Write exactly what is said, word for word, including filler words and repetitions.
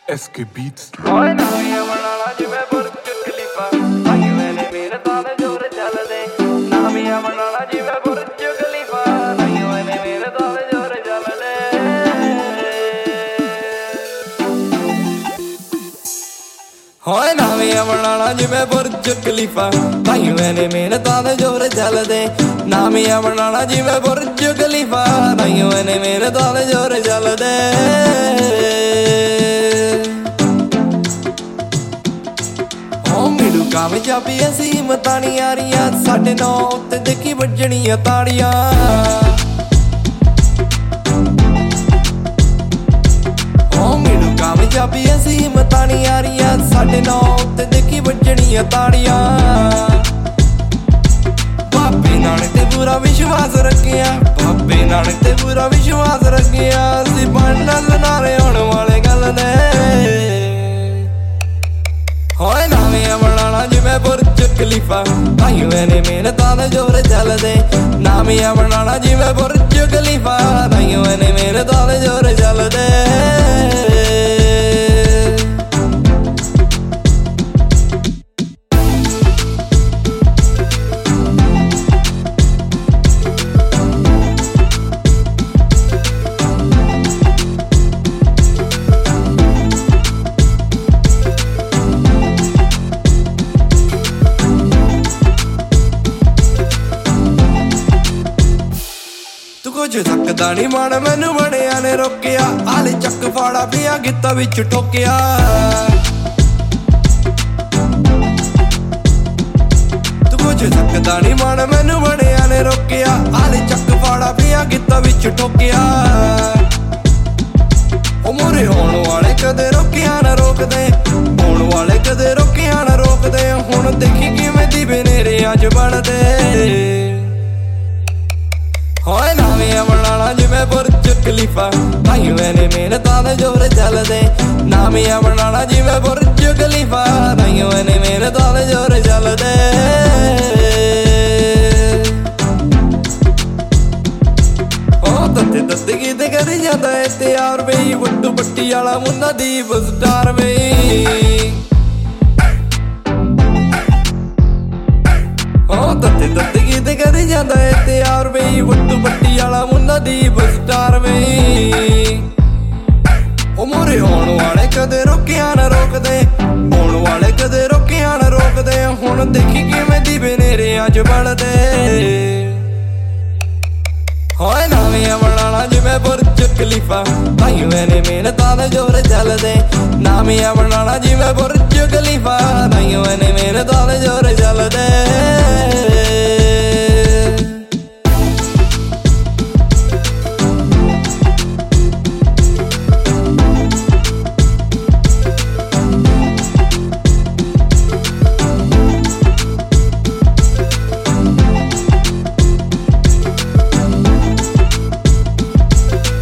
S K Beats. ਓਏ ਨਾਮੀਆਂ ਬਣਾਣਾ ਜਿਵੇਂ ਬੁਰਜ ਖਲੀਫਾ ਭਾਈ ਮੈਨੇ ਮੇਰੇ ਤਾਲੇ ਜੋਰ ਚੱਲਦੇ ਨਾਮੀਆਂ ਬਣਾਣਾ ਜਿਵੇਂ ਬੁਰਜ ਖਲੀਫਾ ਭਾਈ ਮੈਨੇ ਮੇਰੇ ਤਾਲੇ ਜੋਰ ਚੱਲਦੇ ਓਏ ਨਾਮੀਆਂ ਬਣਾਣਾ ਜਿਵੇਂ ਬੁਰਜ ਖਲੀਫਾ ਭਾਈ ਮੈਨੇ ਮੇਰੇ ਤਾਲੇ ਜੋਰ ਚੱਲਦੇ ਨਾਮੀਆਂ ਬਣਾਣਾ ਜਿਵੇਂ ਬੁਰਜ ਖਲੀਫਾ ਭਾਈ ਮੈਨੇ ਮੇਰੇ ਤਾਲੇ ਜੋਰ ਚੱਲਦੇ ਕਾਮਯਾਬੀ ਅਸੀਂ ਮਤਾਣੀ ਆ ਰਹੀਆਂ ਸਾਡੇ ਨਾਂ ਉੱਤੇ ਦੇਖੀ ਵੱਜਣੀਆਂ ਤਾੜੀਆਂ ਓ ਮੈਨੂੰ ਕਾਮਯਾਬੀ ਅਸੀਂ ਮਤਾਣੀ ਆ ਰਹੀਆਂ ਸਾਡੇ ਨਾਂ ਉੱਤੇ ਦੇਖੀ ਵੱਜਣੀਆਂ ਤਾੜੀਆਂ ਬਾਬੇ ਨਾਨਕ ਤੇ ਪੂਰਾ ਵਿਸ਼ਵਾਸ ਰੱਖਿਆ ਬਾਬੇ ਨਾਨਕ ਤੇ ਪੂਰਾ ਵਿਸ਼ਵਾਸ ਰੱਖਿਆ ਅਸੀਂ ਬਣਨ ਨਾਰੇ ਆਉਣ ਵਾਲੇ ਗੱਲ ਨੇ ਹੋਏ ਨਾਮੀਆਂ ਬਣਾਣਾ ਜਿਵੇਂ ਬੁਰਜ ਖਲੀਫਾ ਭਾਈ ਮੈਨੇ ਮਿਹਨਤਾਂ ਦੇ ਜੋਰ ਚੱਲਦੇ ਨਾਮੀਆਂ ਬਣਾਣਾ ਜਿਵੇਂ ਬੁਰਜ ਖਲੀਫਾ ਭਾਈ ਮੈਨੇ ਮਿਹਨਤਾਂ ਦੇ ਜੋਰ ਚੱਲਦੇ ਕੁਝ ਥੱਕਦਾ ਨੀ ਮਨ ਮੈਨੂੰ ਬੜਿਆਂ ਨੇ ਰੋਕਿਆ ਆਲੇ ਚੱਕ ਫਾੜਾ ਪਿਆ ਗਿੱਤਾ ਵਿੱਚ ਠੋਕਿਆ ਤੂੰ ਕੁਝ ਥੱਕਦਾ ਨੀ ਮਨ ਮੈਨੂੰ ਬੜਿਆਂ ਨੇ ਰੋਕਿਆ ਆਲੇ ਚੱਕ ਫਾੜਾ ਪਿਆ ਗਿੱਤਾ ਵਿੱਚ ਠੋਕਿਆ ਉਹ ਮੋਰੇ ਹੋਣ ਵਾਲੇ ਕਦੇ ਰੋਕਿਆ ਨਾ ਰੋਕਦੇ ਹੋਣ ਵਾਲੇ ਕਦੇ ਰੋਕਿਆ ਨਾ ਰੋਕਦੇ ਹੁਣ ਦੇਖੀ ਕਿਵੇਂ ਦੀਵੇ ਨੇਰਿਆਂ 'ਚ ਬਣਦੇ ਹੋਏ ਨਾਮੀਆਂ ਬਣਾਣਾ ਜਿਵੇਂ ਬੁਰਜ ਖਲੀਫਾ ਭਾਈ ਮੈਨੇ ਮਿਹਨਤਾਂ ਦੇ ਜੋਰ ਚੱਲਦੇ ਨਾਮੀਆਂ ਬਣਾਣਾ ਜਿਵੇਂ ਬੁਰਜ ਖਲੀਫਾ ਭਾਈ ਮੈਨੇ ਮਿਹਨਤਾਂ ਦੇ ਜੋਰ ਚੱਲਦੇ ਓ ਤੱਤੇ ਤੱਤੇ ਕਿਤੇ ਕਰੀ ਜਾਂਦਾ ਏ ਤਿਆਰ ਬਈ ਵੱਡੂ ਪੱਟੀ ਵਾਲਾ ਮੁੰਡਾ ਦੀਪ ਸਟਾਰ ਬਈ ਓ ਤੱਤੇ ਤੱਤੇ ਕਿਤੇ ਕਰੀ ਜਾਂਦਾ ਏ ਤਿਆਰ ਬਈ ਵੱਡੂ ਪੱਟੀ ਵਾਲਾ ਮੁੰਡਾ ਦੀਪ ਸਟਾਰ ਬਈ ਉਹ ਮੋਰੇ ਹੋਣ ਵਾਲੇ ਕਦੇ ਰੋਕਿਆ ਨਾ ਰੋਕਦੇ ਹੋਣ ਵਾਲੇ ਕਦੇ ਰੋਕਿਆ ਨਾ ਰੋਕਦੇ ਹੁਣ ਦੇਖੀ ਕਿਵੇਂ ਦੀਵੇ ਨੇਰਿਆਂ 'ਚ ਬਣਦੇ ਹੋਏ ਨਾਮੀਆਂ ਬਣਾਣਾ ਜਿਵੇਂ ਬੁਰਜ ਖਲੀਫਾ ਭਾਈ ਮੈਨੇ ਮਿਹਨਤਾਂ ਦੇ ਜੋਰ ਚੱਲਦੇ ਨਾਮੀਆਂ ਬਣਾਣਾ ਜਿਵੇਂ ਬੁਰਜ ਖਲੀਫਾ ਭਾਈ ਮੈਨੇ ਮਿਹਨਤਾਂ ਦੇ ਜੋਰ